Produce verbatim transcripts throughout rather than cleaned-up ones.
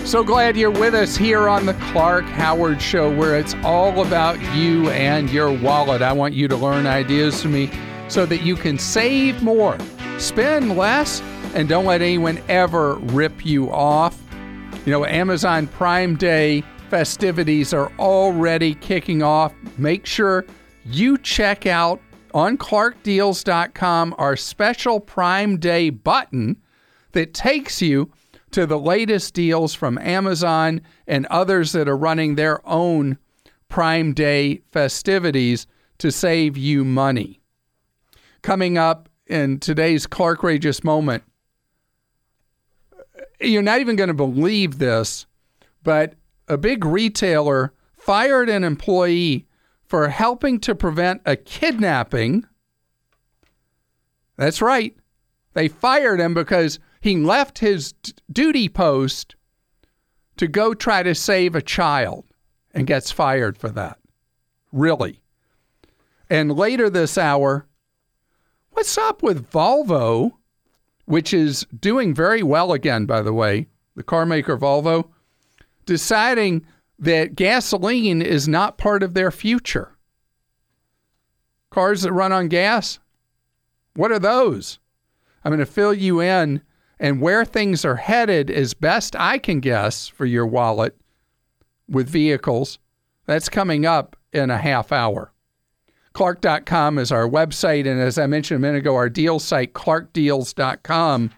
So glad you're with us here on the Clark Howard Show, where it's all about you and your wallet. I want you to learn ideas from me so that you can save more, spend less, and don't let anyone ever rip you off. You know, Amazon Prime Day festivities are already kicking off. Make sure you check out on clark deals dot com our special Prime Day button that takes you to the latest deals from Amazon and others that are running their own Prime Day festivities to save you money. Coming up in today's Clarkrageous Moment, you're not even going to believe this, but a big retailer fired an employee for helping to prevent a kidnapping. That's right. They fired him because he left his d- duty post to go try to save a child and gets fired for that. Really. And later this hour, what's up with Volvo, which is doing very well again, by the way, the car maker Volvo, deciding that gasoline is not part of their future. Cars that run on gas, what are those? I'm going to fill you in and where things are headed as best I can guess for your wallet with vehicles. That's coming up in a half hour. clark dot com is our website, and as I mentioned a minute ago, our deal site, clark deals dot com.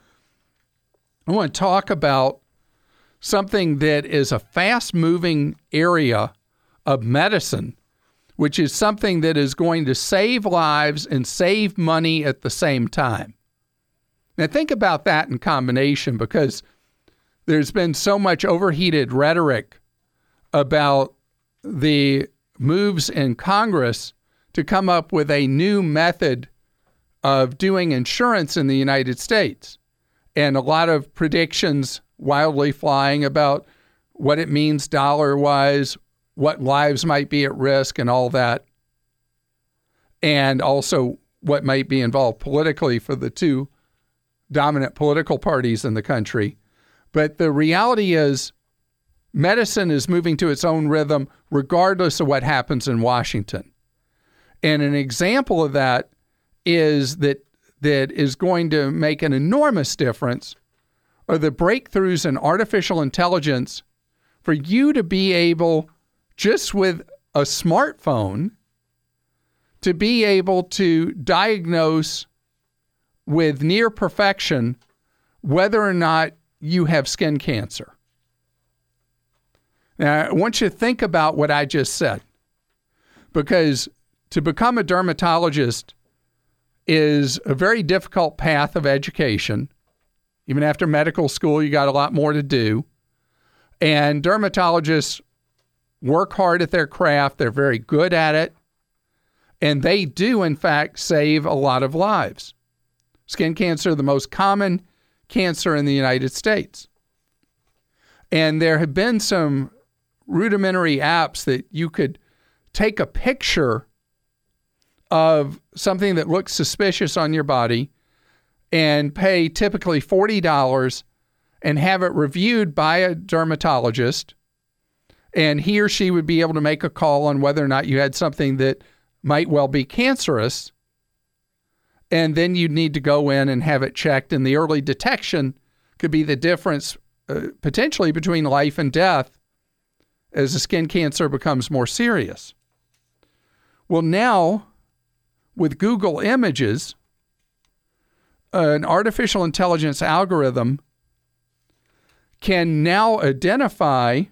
I want to talk about something that is a fast-moving area of medicine, which is something that is going to save lives and save money at the same time. Now, think about that in combination, because there's been so much overheated rhetoric about the moves in Congress to come up with a new method of doing insurance in the United States. And a lot of predictions wildly flying about what it means dollar-wise, what lives might be at risk and all that. And also what might be involved politically for the two dominant political parties in the country. But the reality is medicine is moving to its own rhythm regardless of what happens in Washington. And an example of that is that that is going to make an enormous difference are the breakthroughs in artificial intelligence for you to be able, just with a smartphone, to be able to diagnose with near perfection whether or not you have skin cancer. Now, I want you to think about what I just said, because to become a dermatologist is a very difficult path of education. Even after medical school, you got a lot more to do. And dermatologists work hard at their craft. They're very good at it. And they do, in fact, save a lot of lives. Skin cancer, the most common cancer in the United States. And there have been some rudimentary apps that you could take a picture of something that looks suspicious on your body and pay typically forty dollars and have it reviewed by a dermatologist. And he or she would be able to make a call on whether or not you had something that might well be cancerous. And then you'd need to go in and have it checked. And the early detection could be the difference uh, potentially between life and death as the skin cancer becomes more serious. Well, now with Google Images, an artificial intelligence algorithm can now identify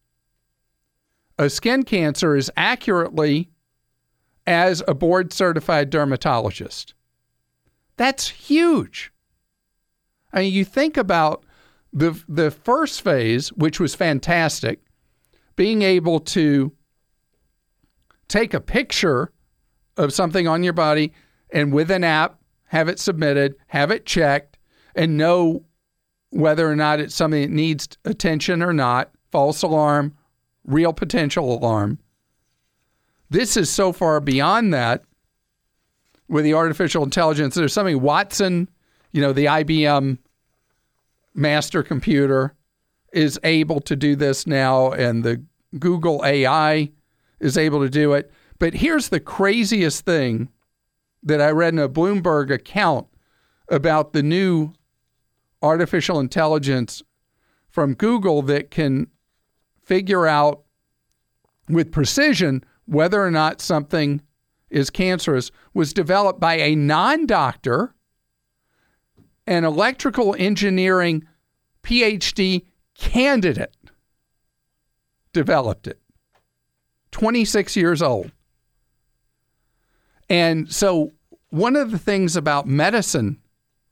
a skin cancer as accurately as a board-certified dermatologist. That's huge. I mean, you think about the the first phase, which was fantastic, being able to take a picture of something on your body and with an app, have it submitted, have it checked, and know whether or not it's something that needs attention or not, false alarm, real potential alarm. This is so far beyond that with the artificial intelligence. There's something Watson, you know, the I B M master computer is able to do this now, and the Google A I is able to do it. But here's the craziest thing that I read in a Bloomberg account about the new artificial intelligence from Google that can figure out with precision whether or not something is cancerous, was developed by a non-doctor, an electrical engineering P H D candidate developed it. twenty-six years old. And so one of the things about medicine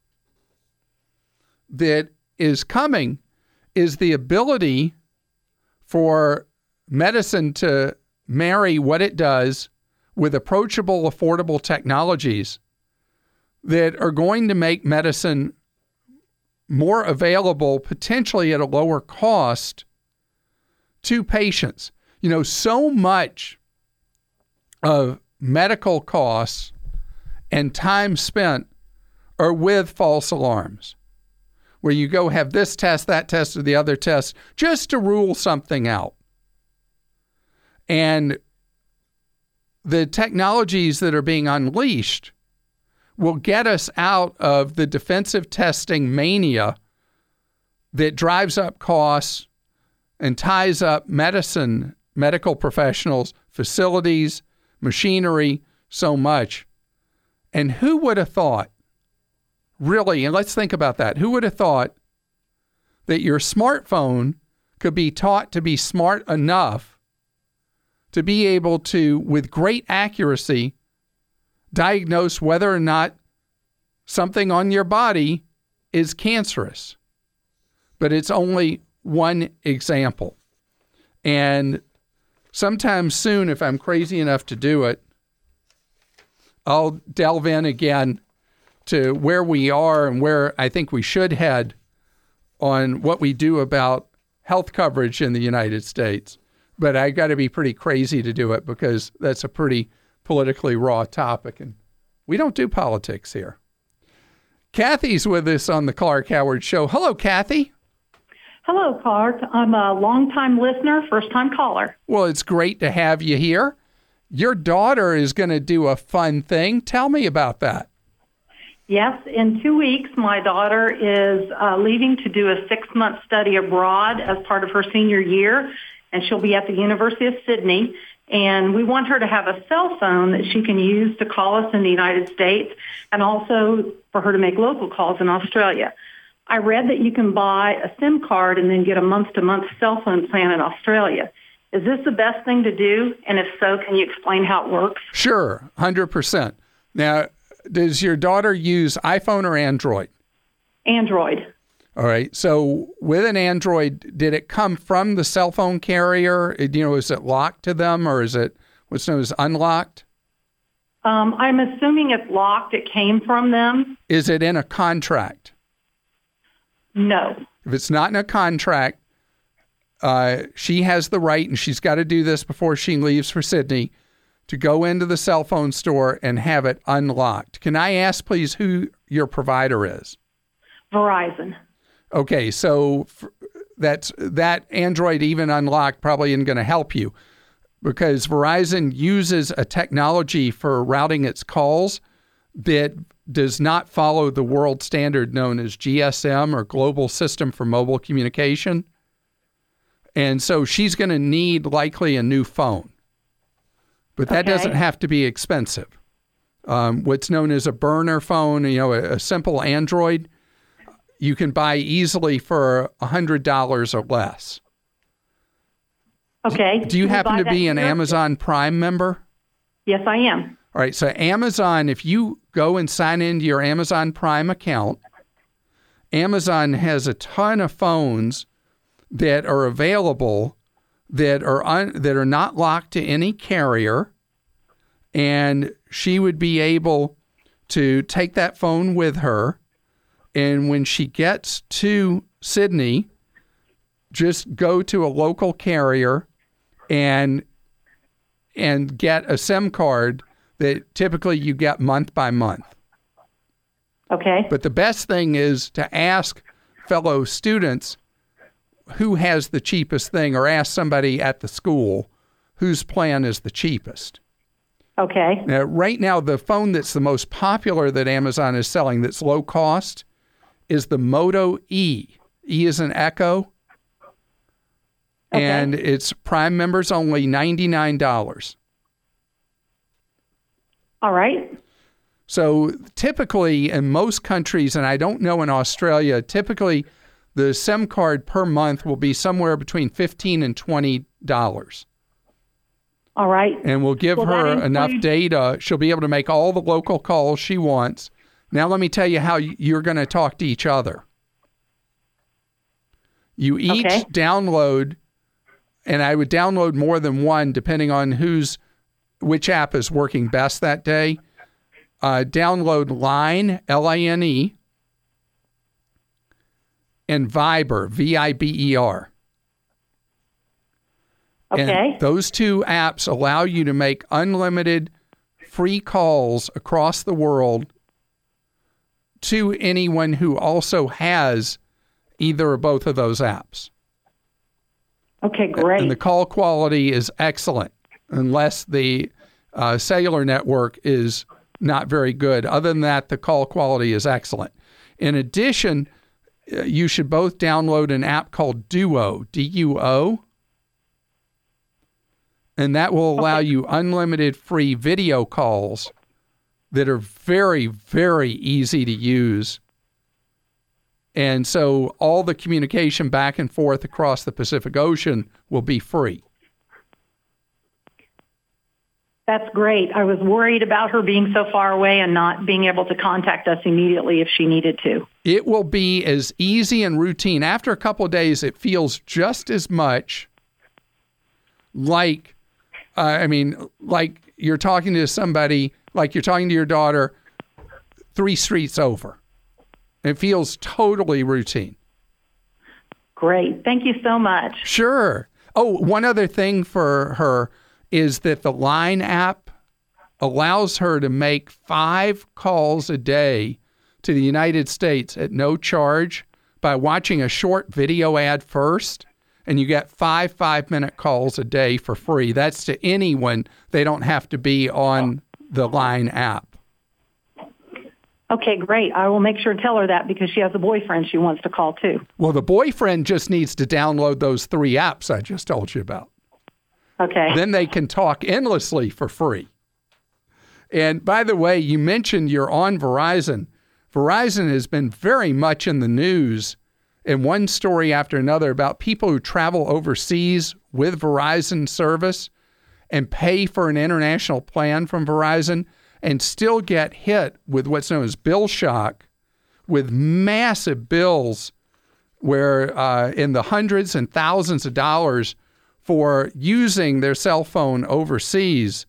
that is coming is the ability for medicine to marry what it does with approachable, affordable technologies that are going to make medicine more available, potentially at a lower cost, to patients. You know, so much of medical costs and time spent are with false alarms, where you go have this test, that test, or the other test, just to rule something out. And the technologies that are being unleashed will get us out of the defensive testing mania that drives up costs and ties up medicine, medical professionals, facilities, machinery, so much. And who would have thought, really, and let's think about that, who would have thought that your smartphone could be taught to be smart enough to be able to, with great accuracy, diagnose whether or not something on your body is cancerous? But it's only one example. And sometime soon, if I'm crazy enough to do it, I'll delve in again to where we are and where I think we should head on what we do about health coverage in the United States. But I got to be pretty crazy to do it because that's a pretty politically raw topic, and we don't do politics here. Kathy's with us on the Clark Howard Show. Hello, Kathy. Hello, Clark. I'm a longtime listener, first-time caller. Well, it's great to have you here. Your daughter is going to do a fun thing. Tell me about that. Yes, in two weeks, my daughter is uh, leaving to do a six-month study abroad as part of her senior year, and she'll be at the University of Sydney. And we want her to have a cell phone that she can use to call us in the United States and also for her to make local calls in Australia. I read that you can buy a SIM card and then get a month-to-month cell phone plan in Australia. Is this the best thing to do? And if so, can you explain how it works? Sure, one hundred percent. Now, does your daughter use iPhone or Android? Android. All right. So with an Android, did it come from the cell phone carrier? You know, is it locked to them, or is it what's known as unlocked? Um, I'm assuming it's locked. It came from them. Is it in a contract? No. If it's not in a contract, uh, she has the right, and she's got to do this before she leaves for Sydney, to go into the cell phone store and have it unlocked. Can I ask, please, who your provider is? Verizon. Okay, so that's that Android even unlocked probably isn't going to help you, because Verizon uses a technology for routing its calls that does not follow the world standard known as G S M, or Global System for Mobile Communication. And so she's going to need likely a new phone. But that okay. doesn't have to be expensive. Um, what's known as a burner phone, you know, a, a simple Android, you can buy easily for one hundred dollars or less. Okay. Do you Can happen to be an here? Amazon Prime member? Yes, I am. All right. So Amazon, if you go and sign into your Amazon Prime account, Amazon has a ton of phones that are available that are un, that are not locked to any carrier, and she would be able to take that phone with her. And when she gets to Sydney, just go to a local carrier and and get a SIM card that typically you get month by month. Okay. But the best thing is to ask fellow students who has the cheapest thing, or ask somebody at the school whose plan is the cheapest. Okay. Now, right now, the phone that's the most popular that Amazon is selling that's low cost is the Moto E. E is an Echo. Okay. And it's Prime members only, ninety-nine dollars. All right. So typically in most countries, and I don't know in Australia, typically the SIM card per month will be somewhere between fifteen dollars and twenty dollars. All right. And we'll give Well, her that includes- enough data. She'll be able to make all the local calls she wants. Now let me tell you how you're going to talk to each other. You each Okay. download, and I would download more than one depending on who's, which app is working best that day. Uh, download Line, L I N E, and Viber, V I B E R. Okay. And those two apps allow you to make unlimited free calls across the world to anyone who also has either or both of those apps. Okay, great. And the call quality is excellent, unless the uh, cellular network is not very good. Other than that, the call quality is excellent. In addition, uh, you should both download an app called Duo, D U O, and that will allow Okay. you unlimited free video calls that are very, very easy to use. And so all the communication back and forth across the Pacific Ocean will be free. That's great. I was worried about her being so far away and not being able to contact us immediately if she needed to. It will be as easy and routine. After a couple of days, it feels just as much like, uh, I mean, like you're talking to somebody, like you're talking to your daughter three streets over. It feels totally routine. Great. Thank you so much. Sure. Oh, one other thing for her is that the Line app allows her to make five calls a day to the United States at no charge by watching a short video ad first, and you get five five-minute calls a day for free. That's to anyone. They don't have to be on the Line app. Okay, great. I will make sure to tell her that because she has a boyfriend she wants to call too. Well, the boyfriend just needs to download those three apps I just told you about. Okay. Then they can talk endlessly for free. And by the way, you mentioned you're on Verizon. Verizon has been very much in the news in one story after another about people who travel overseas with Verizon service and pay for an international plan from Verizon and still get hit with what's known as bill shock, with massive bills where uh, in the hundreds and thousands of dollars for using their cell phone overseas.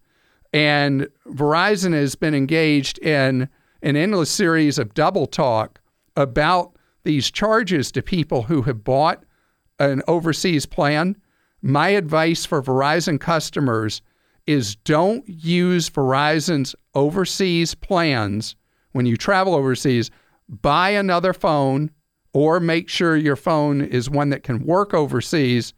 And Verizon has been engaged in an endless series of double talk about these charges to people who have bought an overseas plan. My advice for Verizon customers is don't use Verizon's overseas plans when you travel overseas. Buy another phone or make sure your phone is one that can work overseas,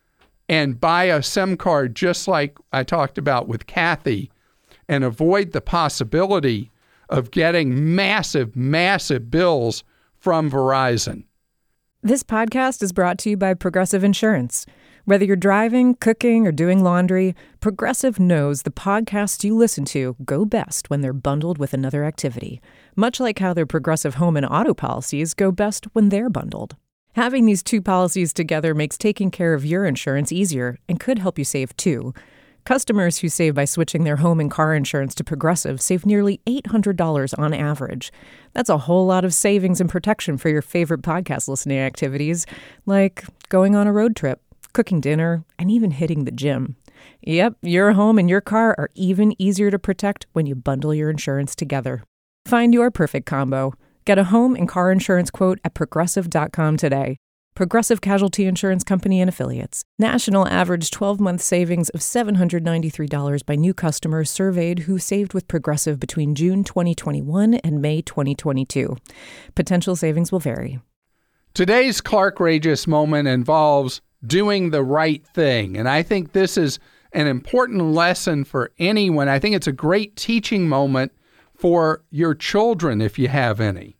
and buy a SIM card just like I talked about with Kathy, and avoid the possibility of getting massive, massive bills from Verizon. This podcast is brought to you by Progressive Insurance. Whether you're driving, cooking, or doing laundry, Progressive knows the podcasts you listen to go best when they're bundled with another activity, much like how their Progressive home and auto policies go best when they're bundled. Having these two policies together makes taking care of your insurance easier and could help you save too. Customers who save by switching their home and car insurance to Progressive save nearly eight hundred dollars on average. That's a whole lot of savings and protection for your favorite podcast listening activities, like going on a road trip, cooking dinner, and even hitting the gym. Yep, your home and your car are even easier to protect when you bundle your insurance together. Find your perfect combo. Get a home and car insurance quote at progressive dot com today. Progressive Casualty Insurance Company and Affiliates. National average twelve-month savings of seven hundred ninety-three dollars by new customers surveyed who saved with Progressive between June twenty twenty-one and May twenty twenty-two. Potential savings will vary. Today's Clarkrageous moment involves doing the right thing. And I think this is an important lesson for anyone. I think it's a great teaching moment for your children if you have any.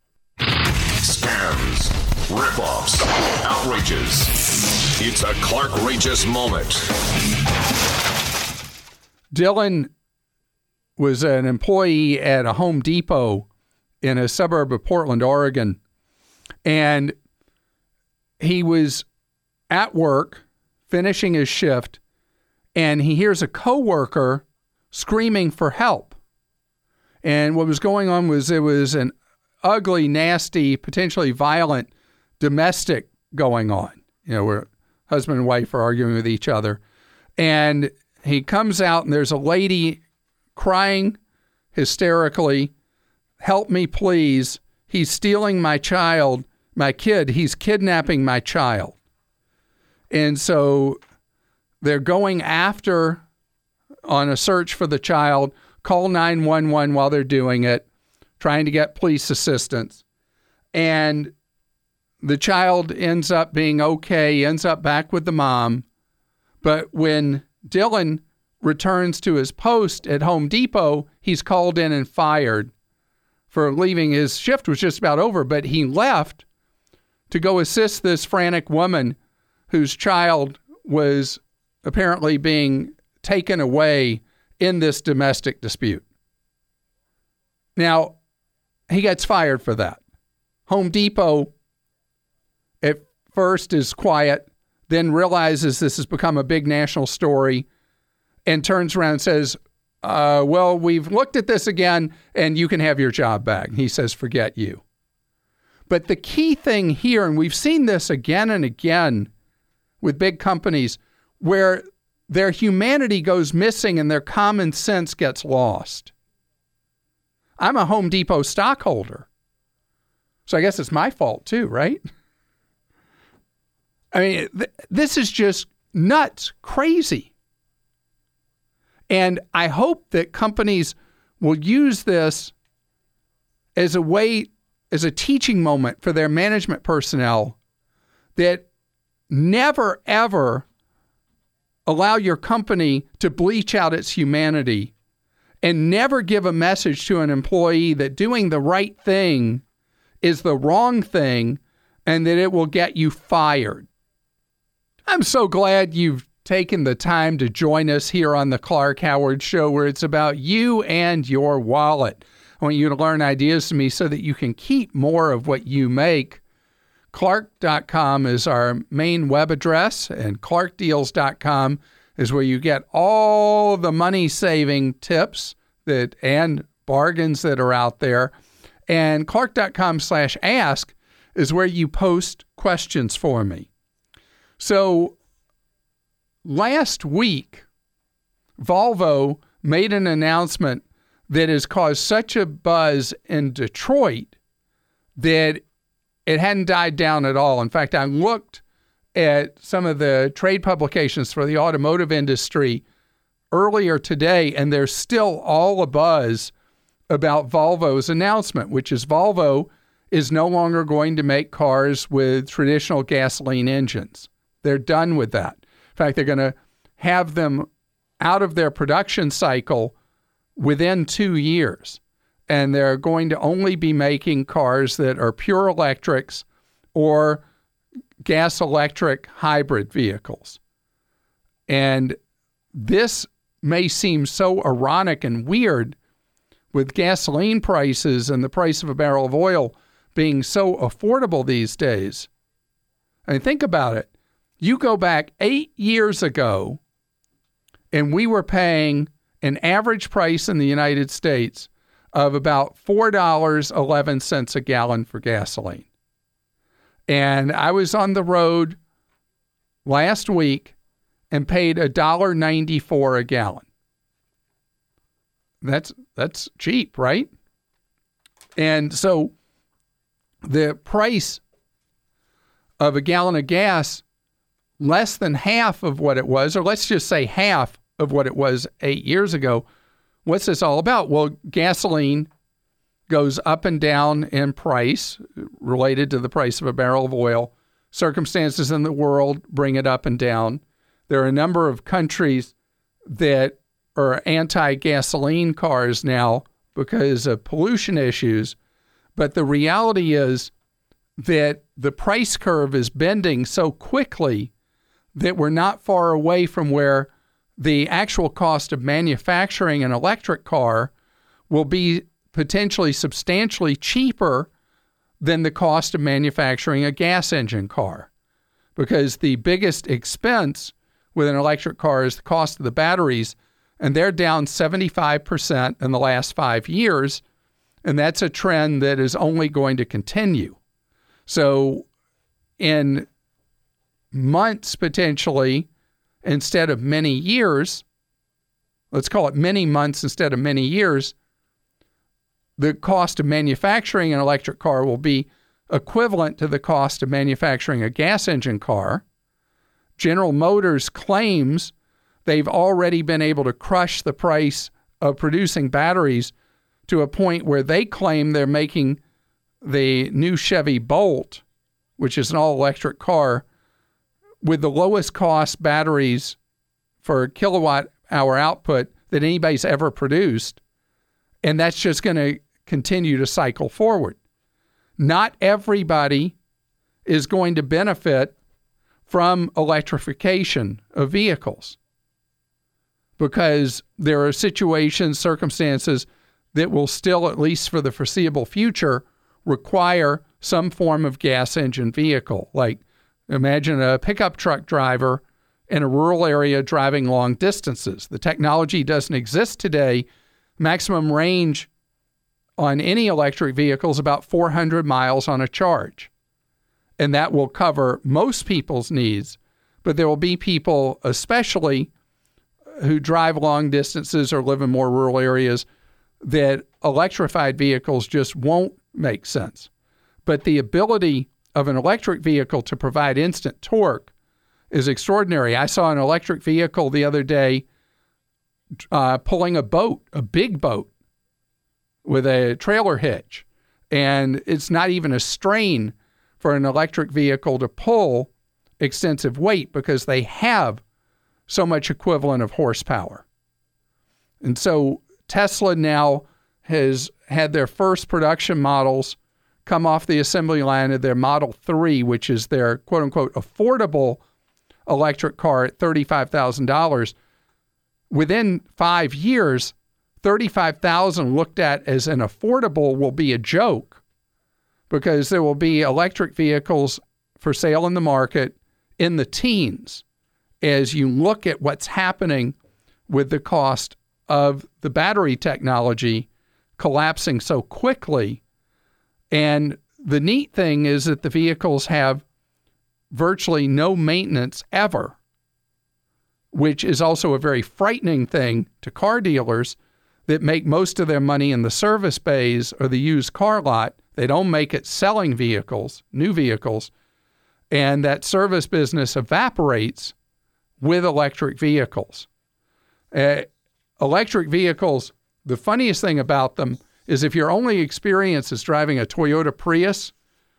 Scams, rip-offs, outrages. It's a Clarkrageous moment. Dylan was an employee at a Home Depot in a suburb of Portland, Oregon. And he was at work, finishing his shift, and he hears a coworker screaming for help. And what was going on was it was an ugly, nasty, potentially violent domestic going on, you know, where husband and wife are arguing with each other. And he comes out, and there's a lady crying hysterically, "Help me, please. He's stealing my child, my kid. He's kidnapping my child." And so they're going after, on a search for the child, call nine one one while they're doing it, trying to get police assistance. And the child ends up being okay, ends up back with the mom. But when Dylan returns to his post at Home Depot, he's called in and fired for leaving. His shift was just about over, but he left to go assist this frantic woman whose child was apparently being taken away in this domestic dispute. Now, he gets fired for that. Home Depot at first is quiet, then realizes this has become a big national story, and turns around and says, uh, well, we've looked at this again, and you can have your job back. He says, forget you. But the key thing here, and we've seen this again and again with big companies, where their humanity goes missing and their common sense gets lost. I'm a Home Depot stockholder, so I guess it's my fault too, right? I mean, th- this is just nuts, crazy. And I hope that companies will use this as a way, as a teaching moment for their management personnel, that never, ever allow your company to bleach out its humanity, and never give a message to an employee that doing the right thing is the wrong thing and that it will get you fired. I'm so glad you've taken the time to join us here on the Clark Howard Show, where it's about you and your wallet. I want you to learn ideas from me so that you can keep more of what you make. Clark dot com is our main web address, and Clark Deals dot com is where you get all the money-saving tips that and bargains that are out there. And Clark dot com slash ask is where you post questions for me. So last week, Volvo made an announcement that has caused such a buzz in Detroit that it hadn't died down at all. In fact, I looked at some of the trade publications for the automotive industry earlier today, and there's still all a buzz about Volvo's announcement, which is Volvo is no longer going to make cars with traditional gasoline engines. They're done with that. In fact, they're going to have them out of their production cycle within two years. And they're going to only be making cars that are pure electrics or gas-electric hybrid vehicles. And this may seem so ironic and weird with gasoline prices and the price of a barrel of oil being so affordable these days. I mean, think about it. You go back eight years ago, and we were paying an average price in the United States of about four dollars and eleven cents a gallon for gasoline. And I was on the road last week and paid one dollar and ninety-four cents a gallon. That's that's cheap, right? And so the price of a gallon of gas, less than half of what it was, or let's just say half of what it was eight years ago. What's this all about? Well, gasoline goes up and down in price related to the price of a barrel of oil. Circumstances in the world bring it up and down. There are a number of countries that are anti-gasoline cars now because of pollution issues. But the reality is that the price curve is bending so quickly that we're not far away from where the actual cost of manufacturing an electric car will be potentially substantially cheaper than the cost of manufacturing a gas engine car. Because the biggest expense with an electric car is the cost of the batteries, and they're down seventy-five percent in the last five years, and that's a trend that is only going to continue. So in months potentially, instead of many years, let's call it many months instead of many years, the cost of manufacturing an electric car will be equivalent to the cost of manufacturing a gas engine car. General Motors claims they've already been able to crush the price of producing batteries to a point where they claim they're making the new Chevy Bolt, which is an all-electric car, with the lowest cost batteries for kilowatt hour output that anybody's ever produced. And that's just going to continue to cycle forward. Not everybody is going to benefit from electrification of vehicles because there are situations, circumstances that will still, at least for the foreseeable future, require some form of gas engine vehicle. Like imagine a pickup truck driver in a rural area driving long distances. The technology doesn't exist today. Maximum range on any electric vehicle is about four hundred miles on a charge. And that will cover most people's needs. But there will be people, especially who drive long distances or live in more rural areas, that electrified vehicles just won't make sense. But the ability of an electric vehicle to provide instant torque is extraordinary. I saw an electric vehicle the other day uh, pulling a boat, a big boat, with a trailer hitch. And it's not even a strain for an electric vehicle to pull extensive weight because they have so much equivalent of horsepower. And so Tesla now has had their first production models come off the assembly line of their Model three, which is their quote-unquote affordable electric car at thirty-five thousand dollars. Within five years, thirty-five thousand dollars looked at as an affordable will be a joke because there will be electric vehicles for sale in the market in the teens as you look at what's happening with the cost of the battery technology collapsing so quickly. And the neat thing is that the vehicles have virtually no maintenance ever, which is also a very frightening thing to car dealers that make most of their money in the service bays or the used car lot. They don't make it selling vehicles, new vehicles, and that service business evaporates with electric vehicles. Uh, electric vehicles, the funniest thing about them is if your only experience is driving a Toyota Prius,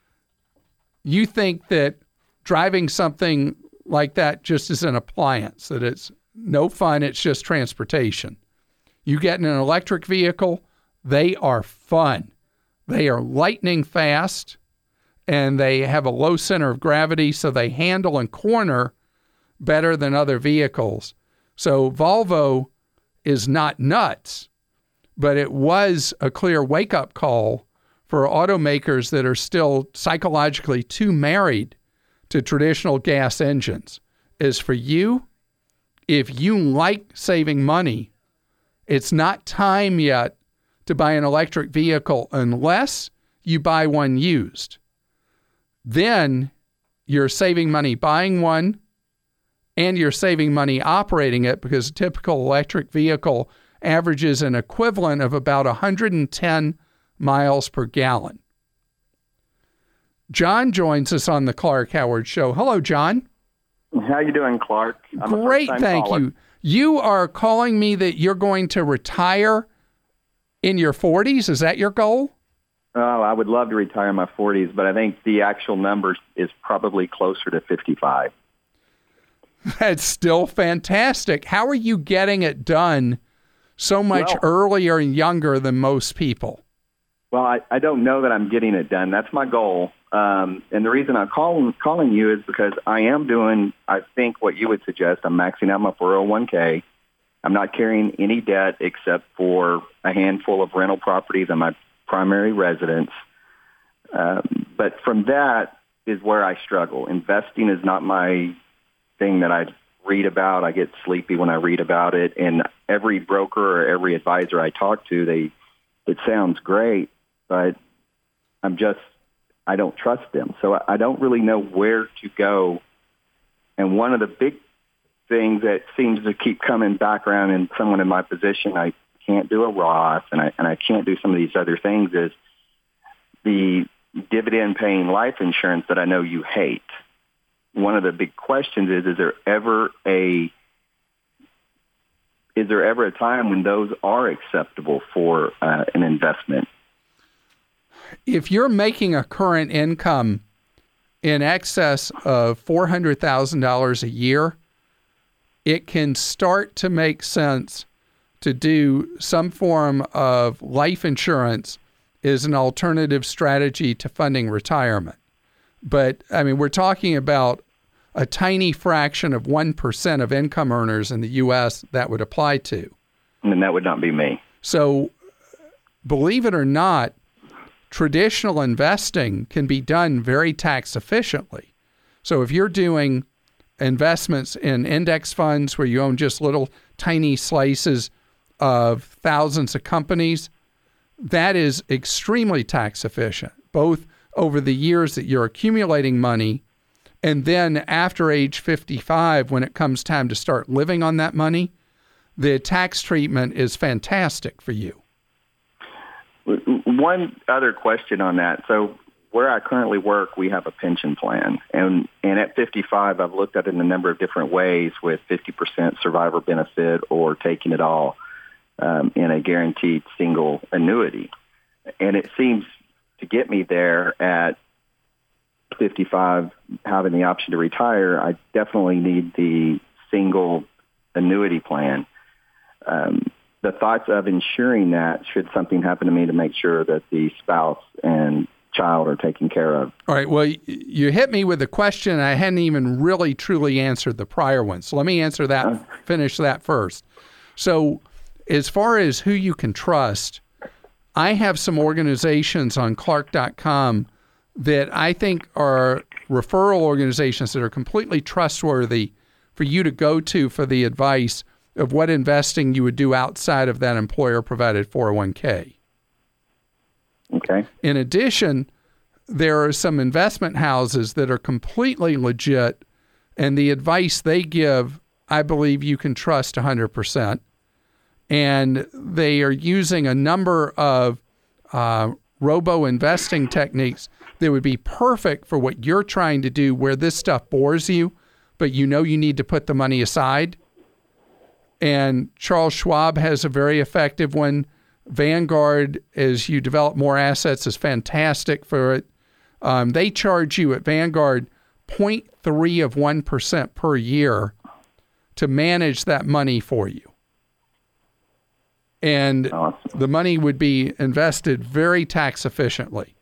you think that driving something like that just is an appliance, that it's no fun, it's just transportation. You get in an electric vehicle, they are fun. They are lightning fast, and they have a low center of gravity, so they handle and corner better than other vehicles. So Volvo is not nuts, but it was a clear wake-up call for automakers that are still psychologically too married to traditional gas engines. Is for you, if you like saving money, it's not time yet to buy an electric vehicle unless you buy one used. Then you're saving money buying one, and you're saving money operating it because a typical electric vehicle averages an equivalent of about one hundred ten miles per gallon. John joins us on the Clark Howard Show. Hello, John. How you doing, Clark? I'm Great, thank caller. you. You are calling me that you're going to retire in your forties. Is that your goal? Oh, I would love to retire in my forties, but I think the actual number is probably closer to fifty-five. That's still fantastic. How are you getting it done so much well, earlier and younger than most people? Well, I, I don't know that I'm getting it done. That's my goal. Um, and the reason I'm call, calling you is because I am doing, I think, what you would suggest. I'm maxing out my four oh one k. I'm not carrying any debt except for a handful of rental properties and my primary residence. Um, but from that is where I struggle. Investing is not my thing that I read about. I get sleepy when I read about it. And every broker or every advisor I talk to, they it sounds great, but I'm just, I don't trust them. So I don't really know where to go. And one of the big things that seems to keep coming back around in someone in my position, I can't do a Roth and I, and I can't do some of these other things, is the dividend-paying life insurance that I know you hate. One of the big questions is, is there ever a is there ever a time when those are acceptable for uh, an investment? If you're making a current income in excess of four hundred thousand dollars a year, it can start to make sense to do some form of life insurance as an alternative strategy to funding retirement. But, I mean, we're talking about a tiny fraction of one percent of income earners in the U S that would apply to. And that would not be me. So, believe it or not, traditional investing can be done very tax efficiently. So if you're doing investments in index funds where you own just little tiny slices of thousands of companies, that is extremely tax efficient, both over the years that you're accumulating money and then after age fifty-five, when it comes time to start living on that money, the tax treatment is fantastic for you. One other question on that. So where I currently work, we have a pension plan. And, and at fifty-five, I've looked at it in a number of different ways with fifty percent survivor benefit or taking it all um, in a guaranteed single annuity. And it seems to get me there at fifty-five, having the option to retire. I definitely need the single annuity plan. Um, the thoughts of ensuring that should something happen to me to make sure that the spouse and child are taken care of. All right. Well, you hit me with a question. I hadn't even really truly answered the prior one. So let me answer that, uh, finish that first. So as far as who you can trust, I have some organizations on Clark dot com that I think are referral organizations that are completely trustworthy for you to go to for the advice of what investing you would do outside of that employer-provided four oh one k. Okay. In addition, there are some investment houses that are completely legit, and the advice they give, I believe you can trust one hundred percent. And they are using a number of uh, robo-investing techniques that would be perfect for what you're trying to do, where this stuff bores you, but you know you need to put the money aside. And Charles Schwab has a very effective one. Vanguard, as you develop more assets, is fantastic for it. Um, they charge you at Vanguard zero point three of one percent per year to manage that money for you. And awesome. The money would be invested very tax efficiently.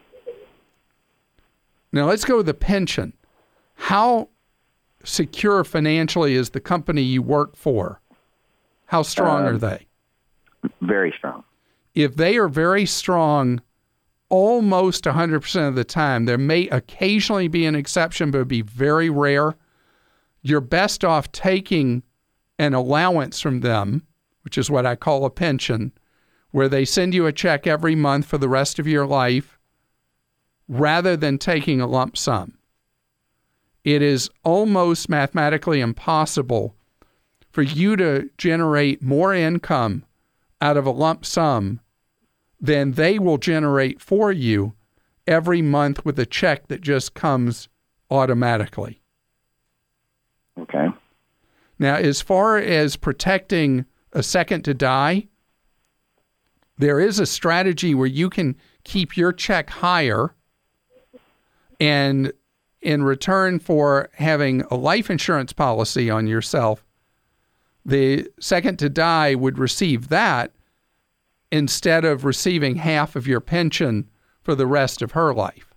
Now let's go to the pension. How secure financially is the company you work for? How strong uh, are they? Very strong. If they are very strong, almost one hundred percent of the time, there may occasionally be an exception, but it would be very rare. You're best off taking an allowance from them, which is what I call a pension, where they send you a check every month for the rest of your life, rather than taking a lump sum. It is almost mathematically impossible for you to generate more income out of a lump sum than they will generate for you every month with a check that just comes automatically. Okay. Now, as far as protecting a second to die, there is a strategy where you can keep your check higher, and in return for having a life insurance policy on yourself, the second to die would receive that instead of receiving half of your pension for the rest of her life.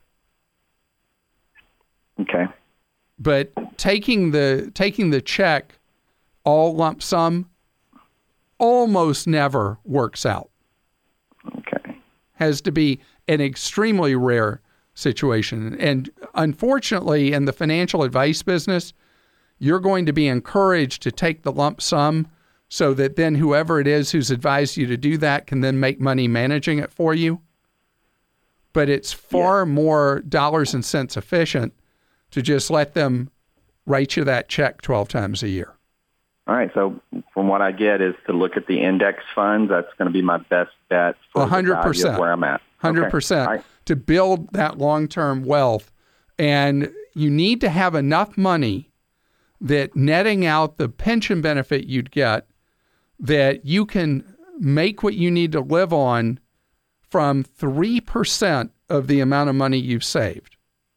Okay. But taking the taking the check all lump sum almost never works out. Okay. Has to be an extremely rare situation. And unfortunately, in the financial advice business, you're going to be encouraged to take the lump sum so that then whoever it is who's advised you to do that can then make money managing it for you. But it's far yeah. more dollars and cents efficient to just let them write you that check twelve times a year. All right. So from what I get is to look at the index funds. That's going to be my best bet for one hundred percent. The value of where I'm at. one hundred percent. Okay. Right. To build that long-term wealth. And you need to have enough money that netting out the pension benefit you'd get, that you can make what you need to live on from three percent of the amount of money you've saved.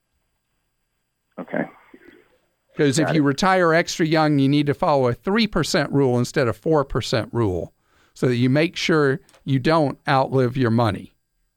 Okay. Because if Got you it. retire extra young, you need to follow a three percent rule instead of four percent rule so that you make sure you don't outlive your money.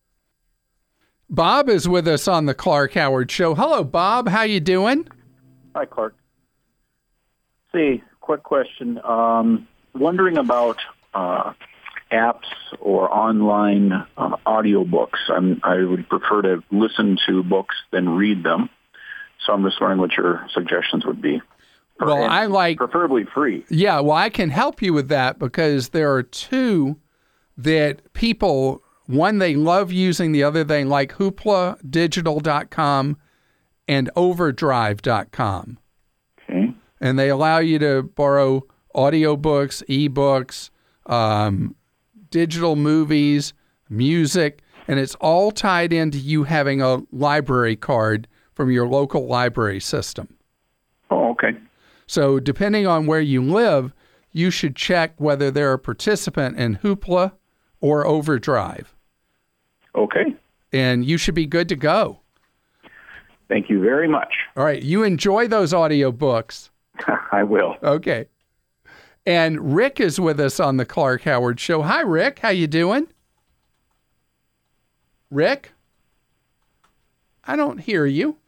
Bob is with us on the Clark Howard Show. Hello, Bob. How you doing? Hi, Clark. See, quick question. Um, wondering about uh, apps or online uh, audiobooks. I'm, I would prefer to listen to books than read them. So I'm just wondering what your suggestions would be. Well, and I like... preferably free. Yeah, well, I can help you with that because there are two that people... One they love using, the other they like, hoopla digital dot com and overdrive dot com. Okay. And they allow you to borrow audiobooks, ebooks, um, digital movies, music, and it's all tied into you having a library card from your local library system. Oh, okay. So depending on where you live, you should check whether they're a participant in Hoopla or Overdrive. Okay. And you should be good to go. Thank you very much. All right. You enjoy those audiobooks. I will. Okay. And Rick is with us on the Clark Howard Show. Hi, Rick. How you doing? Rick? I don't hear you.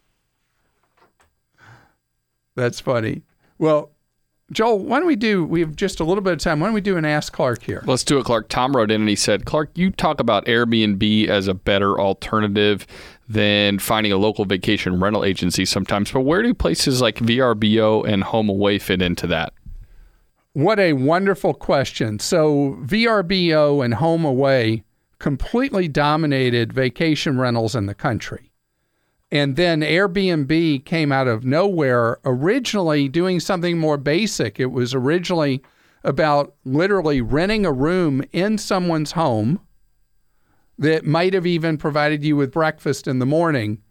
That's funny. Well, Joel, why don't we do, we have just a little bit of time, why don't we do an Ask Clark here? Let's do it, Clark. Tom wrote in and he said, Clark, you talk about Airbnb as a better alternative than finding a local vacation rental agency sometimes, but where do places like V R B O and HomeAway fit into that? What a wonderful question. So V R B O and HomeAway completely dominated vacation rentals in the country. And then Airbnb came out of nowhere, originally doing something more basic. It was originally about literally renting a room in someone's home that might have even provided you with breakfast in the morning.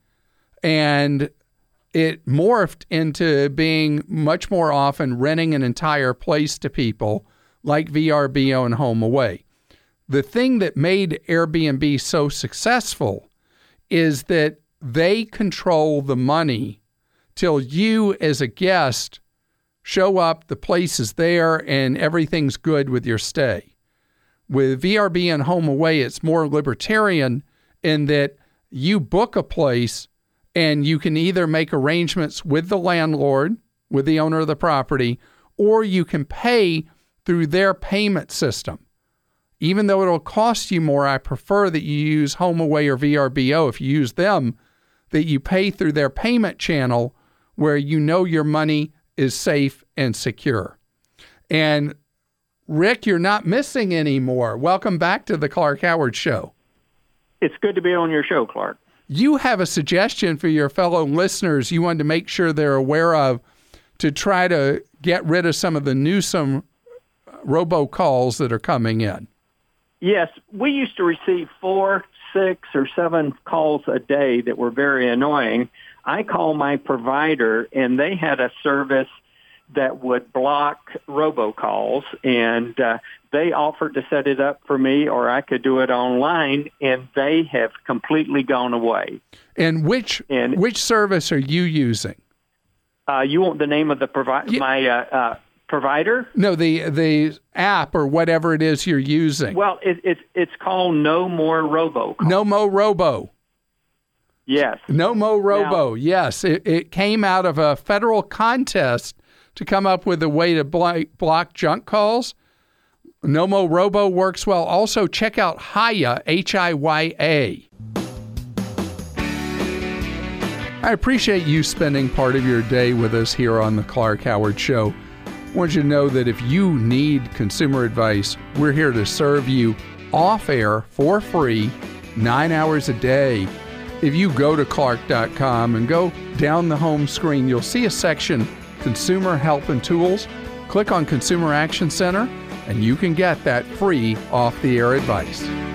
And it morphed into being much more often renting an entire place to people like V R B O and HomeAway. The thing that made Airbnb so successful is that they control the money till you as a guest show up, the place is there, and everything's good with your stay. With V R B and HomeAway, it's more libertarian in that you book a place and you can either make arrangements with the landlord, with the owner of the property, or you can pay through their payment system. Even though it'll cost you more, I prefer that you use HomeAway or V R B O. If you use them, that you pay through their payment channel where you know your money is safe and secure. And Rick, you're not missing anymore. Welcome back to the Clark Howard Show. It's good to be on your show, Clark. You have a suggestion for your fellow listeners you wanted to make sure they're aware of to try to get rid of some of the Newsom robocalls that are coming in. Yes, we used to receive four, six, or seven calls a day that were very annoying. I called my provider, and they had a service that would block robocalls, and uh, they offered to set it up for me, or I could do it online, and they have completely gone away. And which and, which service are you using? Uh, you want the name of the provi- yeah. my uh, uh, provider? No, the the app or whatever it is you're using. Well, it, it's it's called No More Robo. No More Robo. Yes. No More Robo. Now, yes, it, it came out of a federal contest to come up with a way to block, block junk calls. No More Robo works well. Also, check out Hiya, H I Y A. I appreciate you spending part of your day with us here on the Clark Howard Show. I want you to know that if you need consumer advice, we're here to serve you off air for free, nine hours a day. If you go to clark dot com and go down the home screen, you'll see a section, Consumer Help and Tools. Click on Consumer Action Center, and you can get that free off-the-air advice.